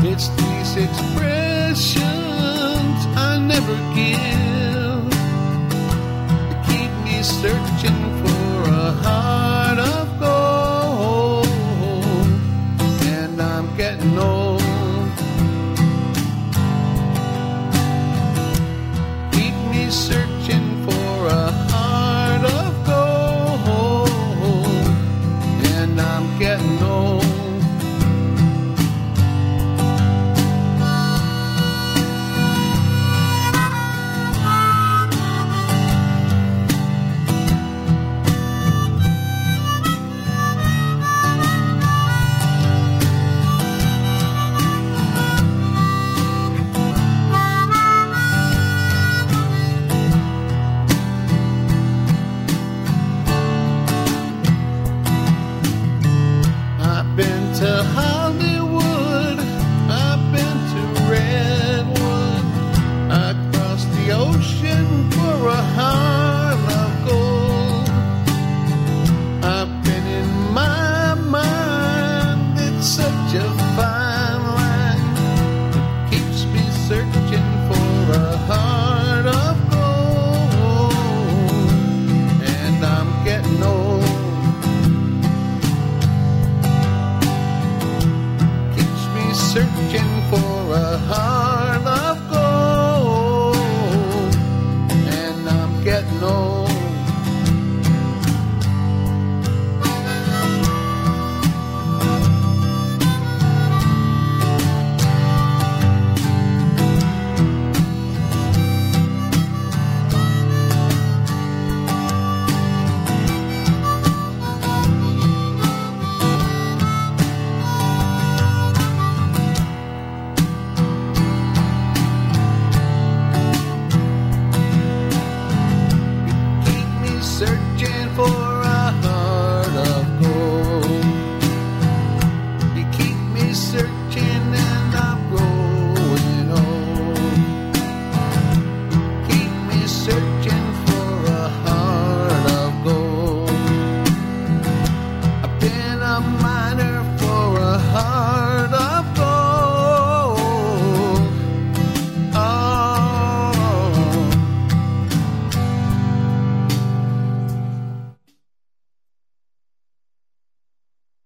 It's these expressions I never give that keep me searching for a heart of gold. And I'm getting old. Keep me searching for a heart of gold. And I'm getting old. I've been to Hollywood, I've been to Redwood, I crossed the ocean for a heart of gold. I've been in my mind, it's such a fine line that keeps me searching for a heart of gold. And I'm getting old. Searching for a heart of gold, and I'm getting old. Searching for a heart of gold. You keep me searching and I'm growing old. Keep me searching.